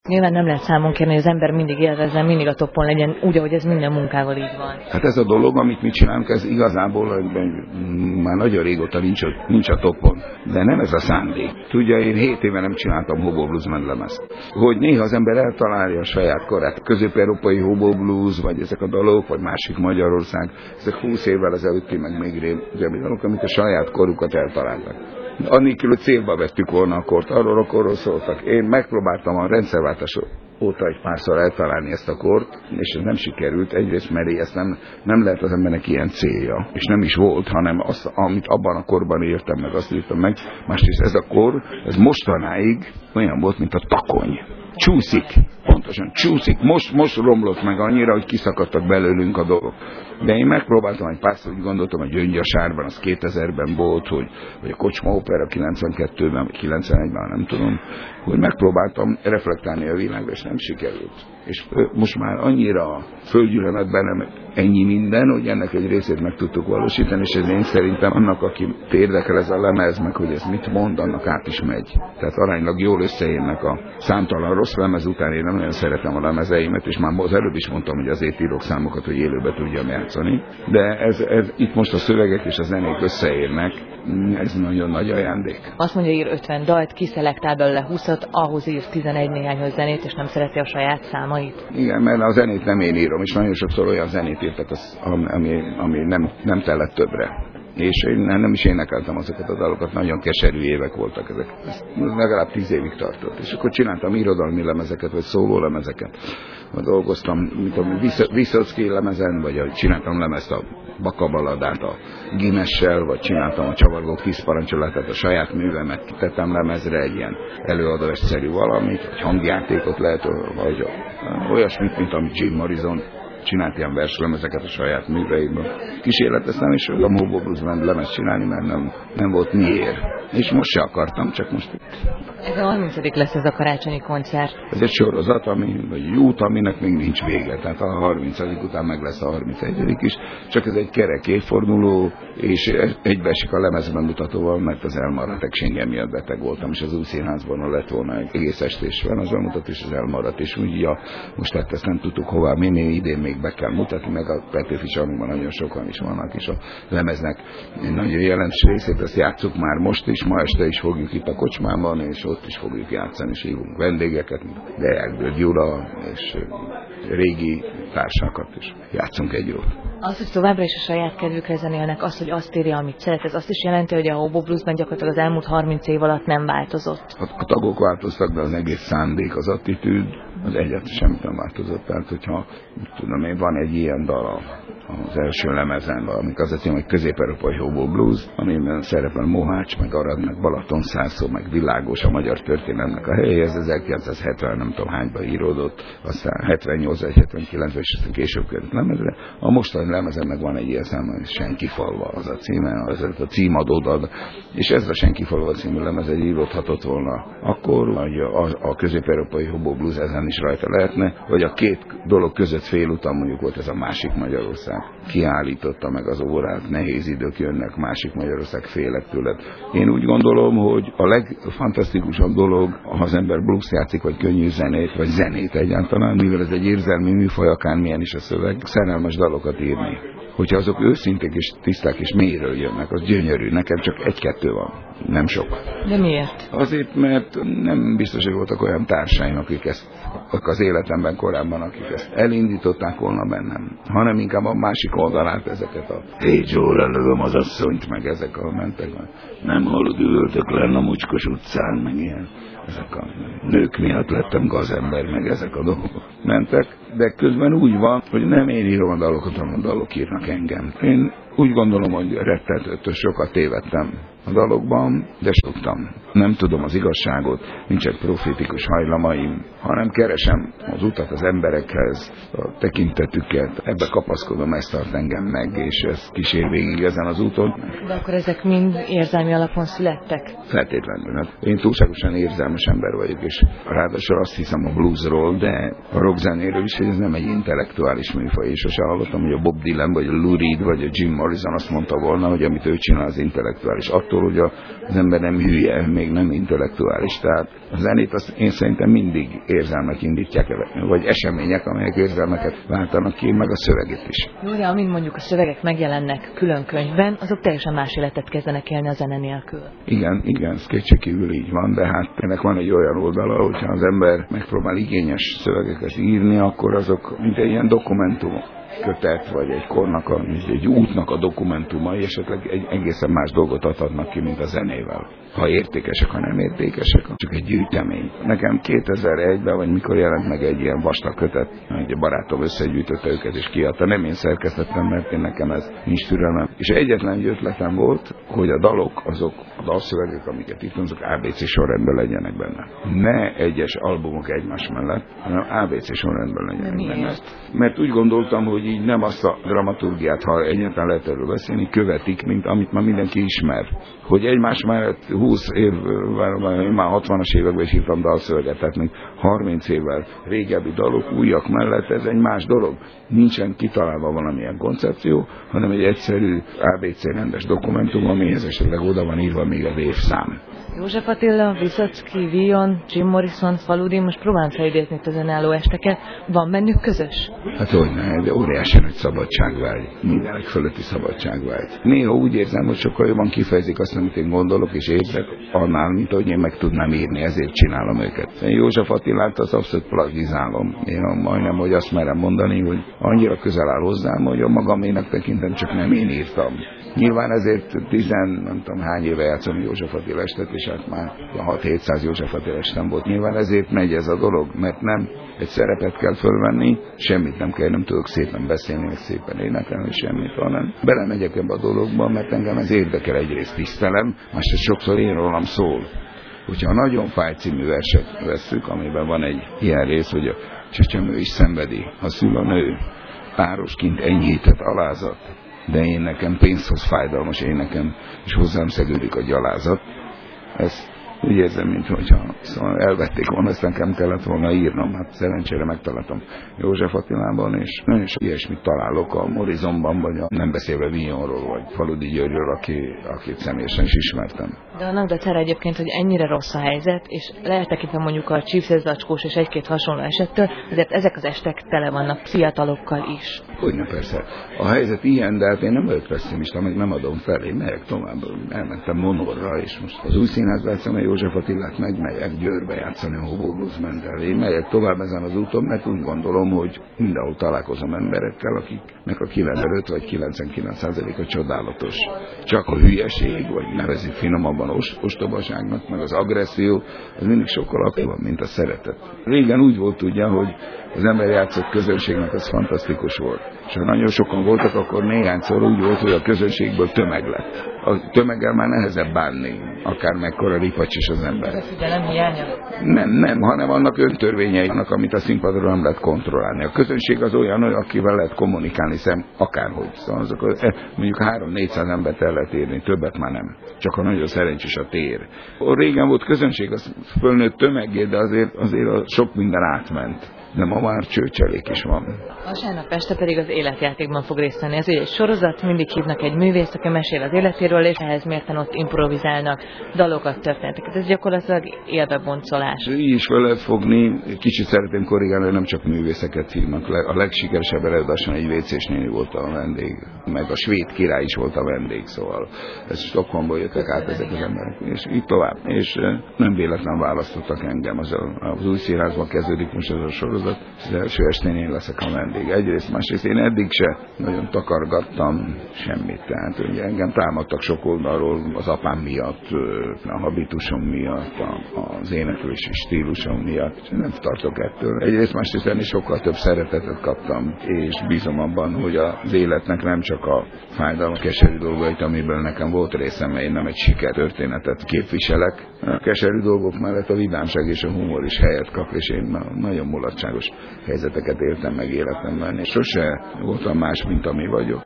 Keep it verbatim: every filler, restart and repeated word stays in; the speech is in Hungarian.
Nyilván nem lehet számon kérni, hogy az ember mindig élvezzen, mindig a toppon legyen, úgy, ahogy ez minden munkával így van. Hát ez a dolog, amit mi csinálunk, ez igazából már nagyon régóta nincs, nincs a toppon, de nem ez a szándék. Tudja, én hét éve nem csináltam Hobo Blues lemezt. Hogy néha az ember eltalálja a saját korát. Közép-európai Hobo Blues, vagy ezek a dalok, vagy másik Magyarország, ezek húsz évvel ezelőtti, meg még régebbi dalok, amit a saját korukat eltaláltak. Annélkül, hogy célba vettük volna a kort, arról a korról szóltak. Én megpróbáltam a rendszerváltás óta egy párszor eltalálni ezt a kort, és ez nem sikerült. Egyrészt, mert ezt nem, nem lehet az embernek ilyen célja, és nem is volt, hanem azt, amit abban a korban értem meg, azt írtam meg. Másrészt ez a kor, ez mostanáig olyan volt, mint a takony. Csúszik, pontosan csúszik. Most, most romlott meg annyira, hogy kiszakadtak belőlünk a dolgok. De én megpróbáltam egy párszor, úgy gondoltam, hogy Gyöngyösárban, az kétezerben volt, hogy, vagy a Kocsma Opera kilencvenkettőben, vagy kilencvenegyben, nem tudom, hogy megpróbáltam reflektálni a világra, és nem sikerült. És most már annyira földgyűlömet bennem ennyi minden, hogy ennek egy részét meg tudtuk valósítani, és ez én szerintem annak, aki érdekel ez a lemez, meg hogy ez mit mond, annak át is megy. Tehát aránylag jól összeérnek a számtalan rossz lemez után, én nem olyan szeretem a lemezeimet, és már az előbb is mondtam, hogy azért írok számokat, hogy élőbe tudjam játszani. De ez, ez, itt most a szövegek és a zenék összeérnek, ez nagyon nagy ajándék. Azt mondja, ír ötven dalt, kiszelektál belőle húszat, ahhoz ír tizenegy néhányhoz zenét, és nem szereti a saját számait. Igen, mert a zenét nem én írom, és nagyon sokszor olyan zenét írtak, az, ami, ami nem, nem tellett többre. És én nem is énekeltem azokat a dalokat, nagyon keserű évek voltak ezek. Ez legalább tíz évig tartott. És akkor csináltam irodalmi lemezeket, vagy szóló lemezeket. Dolgoztam, mint tudom, Viszocki lemezen, vagy csináltam lemezt a Bakabaladát a Guinness-sel, vagy csináltam a Csavargók tíz parancsolatát, a saját művemet kitettem lemezre, egy ilyen előadásszerű valamit, egy hangjátékot lehet, vagy olyasmit, mint amit Jim Morrison csinált ilyen verslemezeket a saját műveiből. Kísérleteztem, és a Hobo Blues-ben lemezt csinálni, mert nem, nem volt miért. És most se akartam, csak most itt. Ez a harmincadik lesz ez a karácsonyi koncert. Ez egy sorozat, ami, vagy egy út, aminek még nincs vége. Tehát a harmincadik után meg lesz a harmincegyedik is. Csak ez egy kerek évforduló, és egybeesik a lemezben mutatóval, mert az elmaradt egséngem miatt beteg voltam, és az új színházban lett volna egy egész estésben az elmutat, és az elmaradt. És úgy, ja, most tehát ezt nem tudtuk hová menni, idén még be kell mutatni, meg a Petőfi Salmunkban nagyon sokan is vannak, és a lemeznek egy nagyon jelentős részét, ezt játsszuk már most is, ma este is fogjuk itt a kocsmában, és ott is fogjuk játszani, és hívunk vendégeket, Deák Gyula, és régi társakat, és játszunk egy jót. Az, hogy továbbra is a saját kedvükre zenélnek, az, hogy azt írja, amit szeret, ez azt is jelenti, hogy a Hobo Bluesben gyakorlatilag az elmúlt harminc év alatt nem változott. A, a tagok változtak, de az egész szándék, az attitűd, az egyáltalán semmit nem változott. Tehát, hogyha tudom én, van egy ilyen dal az első lemezen, amik az a cím, hogy Közép-európai Hobo Blues, amiben szerepel Mohács, meg Arad, meg Balatonszászló, meg Világos, a magyar történelemnek a helye, ez ezerkilencszázhetven nem tudom hányba íródott, aztán hetvennyolc vagy hetvenkilenc és aztán később került lemezre. A mostani lemezen meg van egy ilyen szám, hogy Senki falva az a címe, az a címadó dal, és ez a Senki falva című lemez egy íródhatott volna akkor, vagy a, a Közép-európai Hobo Blues ezen is rajta lehetne, vagy a két dolog között félutam mondjuk volt ez a Másik Magyarország. Kiállította meg az órát, nehéz idők jönnek, Másik Magyarország, félek tőled. Én úgy gondolom, hogy a legfantasztikusabb dolog, ha az ember blues játszik, vagy könnyű zenét, vagy zenét egyáltalán, mivel ez egy érzelmi műfaj, akármilyen is a szöveg, szerelmes dalokat írni. Hogyha azok őszinték és tiszták és mélyről jönnek, az gyönyörű. Nekem csak egy-kettő van, nem sok. De miért? Azért, mert nem biztos, hogy voltak olyan társaim, akik ezt az életemben korábban, akik ezt elindították volna bennem, hanem inkább a másik oldalát ezeket a Hey Joe, lelövöm az asszonyt, meg ezek a mentek. Nem hallod, üvöltök lenn a Mocskos utcán, meg ilyen. Ezek a nők miatt lettem gazember, meg ezek a dolgok mentek, de közben úgy van, hogy nem én írom a dalokat, hanem a dalok írnak engem. Én úgy gondolom, hogy rettetőtől sokat tévedtem a dalokban, de soktam. Nem tudom az igazságot, nincsen profétikus hajlamaim, hanem keresem az utat az emberekhez, a tekintetüket, ebbe kapaszkodom, ezt tart engem meg, és ez kísér végig ezen az úton. De akkor ezek mind érzelmi alapon születtek? Feltétlenül. Hát én túlságosan érzelmes ember vagyok, és ráadásul azt hiszem a bluesról, de a rockzenéről is, hogy ez nem egy intellektuális műfaj, és sose hallottam, hogy a Bob Dylan, vagy a Lou Reed, vagy a Jim Morrison azt mondta volna, hogy amit ő csinál, az intellektuális. Attól attól, hogy az ember nem hülye, még nem intellektuális. Tehát a zenét azt én szerintem mindig érzelmek indítják el, vagy események, amelyek érzelmeket váltanak ki, meg a szöveget is. Jó, de amint mondjuk a szövegek megjelennek külön könyvben, azok teljesen más életet kezdenek élni a zene nélkül. Igen, igen, ez kétségkívül így van, de hát ennek van egy olyan oldala, hogyha az ember megpróbál igényes szövegeket írni, akkor azok mint egy ilyen dokumentum kötet, vagy egy kornak, a, egy útnak a dokumentumai, esetleg egy egészen más dolgot adhatnak ki, mint a zenével. Ha értékesek, ha nem értékesek, csak egy gyűjtemény. Nekem kétezer-egyben, vagy mikor jelent meg egy ilyen vastag kötet, egy barátom összegyűjtötte őket és kiadta. Nem én szerkesztettem, mert én nekem ez nincs türelmem. És egyetlen egy ötletem volt, hogy a dalok, azok a dalszövegek, amiket itt azok á bé cé sorrendben legyenek benne. Ne egyes albumok egymás mellett, hanem á bé cé sorrendben legyenek benne. Mert úgy gondoltam, hogy így nem azt a dramaturgiát, ha egyáltalán lehet erről beszélni, követik, mint amit már mindenki ismer. Hogy egymás mellett húsz évvel, én már hatvanas években is írtam dalszöveget, tehát még harminc évvel régebbi dalok, újak mellett ez egy más dolog. Nincsen kitalálva valamilyen koncepció, hanem egy egyszerű á bé cé rendes dokumentum, amihez esetleg oda van írva még az évszám. József Attila, Viszocki, Vion, Jim Morrison, Faludi, most próbálom felidézni itt az önálló esteket. Van bennük közös? Hát hogyne, de óriási nagy szabadságvágy, mindenek fölötti szabadságvágy. Néha úgy érzem, hogy sokkal jobban kifejezik azt, amit én gondolok és érzek, annál, mint hogy én meg tudnám írni, ezért csinálom őket. Én József Attilát az abszolút plagizálom. Én majdnem, hogy azt merem mondani, hogy annyira közel áll hozzám, hogy a magamének tekintem csak nem én írtam. Nyilván ezért tizen, nem tudom hány éve játszom József Attila estet, és hát már hat-hétszáz József Attila estem volt. Nyilván ezért megy ez a dolog, mert nem egy szerepet kell fölvenni, semmit nem kell, nem tudok szépen beszélni, meg szépen énekelni, semmit, hanem belemegyek ebbe a dologba, mert engem ez érdekel, egyrészt tisztelem, másrészt sokszor én rólam szól. Hogyha a Nagyon fáj című verset vesszük, amiben van egy ilyen rész, hogy a csecsemő is szenvedi, ha szül a nő, párosként enyhített alázat, de én nekem pénzhoz fájdalmas énekem, és hozzám szegődik a gyalázat. Ez úgy érzem, mintha szóval elvették volna, ezt nekem kellett volna írnom. Hát szerencsére megtaláltam József Attilában, és nagyon sok ilyesmit találok a Morrisonban, vagy a, nem beszélve Vionról, vagy Faludi Györgyről, aki, akit személyesen is ismertem. De annak dacára egyébként, hogy ennyire rossz a helyzet, és lehetekintve mondjuk a csípszézacskós és egy-két hasonló esettől, azért ezek az estek tele vannak fiatalokkal is. Hogyne, persze. A helyzet ilyen, de hát én nem vagyok pessimista, meg nem adom fel, én megyek tovább. Elmentem Monorra, és most az új színházba játszom, József Attilát megmegyek Győrbe játszani a Hobo Blues Bandtel. Én megyek tovább ezen az úton, mert úgy gondolom, hogy mindenhol találkozom emberekkel, akiknek a kilencvenöt vagy kilencvenkilenc százaléka csodálatos. Csak a hülyeség, vagy nevezik finomabban ostobaságnak, meg az agresszió, az mindig sokkal aktívabb, mint a szeretet. Régen úgy volt ugye, hogy az ember játszott közönségnek, az fantasztikus volt. És ha nagyon sokan voltak, akkor néhányszor úgy volt, hogy a közönségből tömeg lett. A tömeggel már nehezebb bánni, akár mekkora ripacs is az ember. Ez a figyelem hiánya? Nem, nem, hanem annak öntörvényei, annak, amit a színpadról nem lehet kontrollálni. A közönség az olyan, hogy akivel lehet kommunikálni szem, akárhogy. Szóval azok, mondjuk három-négyszáz embert el lehet érni, többet már nem. Csak ha nagyon szerencsés a tér. Régen volt közönség, az fölnőtt tömegé, de azért, azért sok minden átment. De ma már csőcselék is van. Vasárnap este pedig az életjátékban fog részt venni. Ez ugye egy sorozat, mindig hívnak egy művészt, aki mesél az életéről, és ehhez mérten ott improvizálnak dalokat, történeteket. Ez gyakorlatilag élveboncolás. Így is fel lehet fogni, kicsit szeretném korrigálni, hogy nem csak művészeket hívnak. A legsikeresebb előadáson egy vécés néni volt a vendég, meg a svéd király is volt a vendég, szóval ez Stockholmból jöttek át ezek az emberek, és így tovább. És nem véletlen választottak engem. Az, a, az új színházban kezdődik most ez a sorozat. Az első estén én leszek a vendég. Egyrészt, másrészt én eddig se nagyon takargattam semmit. Tehát ugye engem támadtak sok oldalról az apám miatt, a habitusom miatt, az éneklési stílusom miatt. Nem tartok ettől. Egyrészt, másrészt ennél sokkal több szeretetet kaptam, és bízom abban, hogy az életnek nem csak a fájdalom, keserű dolgait, amiből nekem volt részem, mert én nem egy sikertörténetet képviselek. A keserű dolgok mellett a vidámság és a humor is helyet kap, és én nagyon mulatságos helyzeteket éltem meg életemben, és sose voltam más, mint ami vagyok.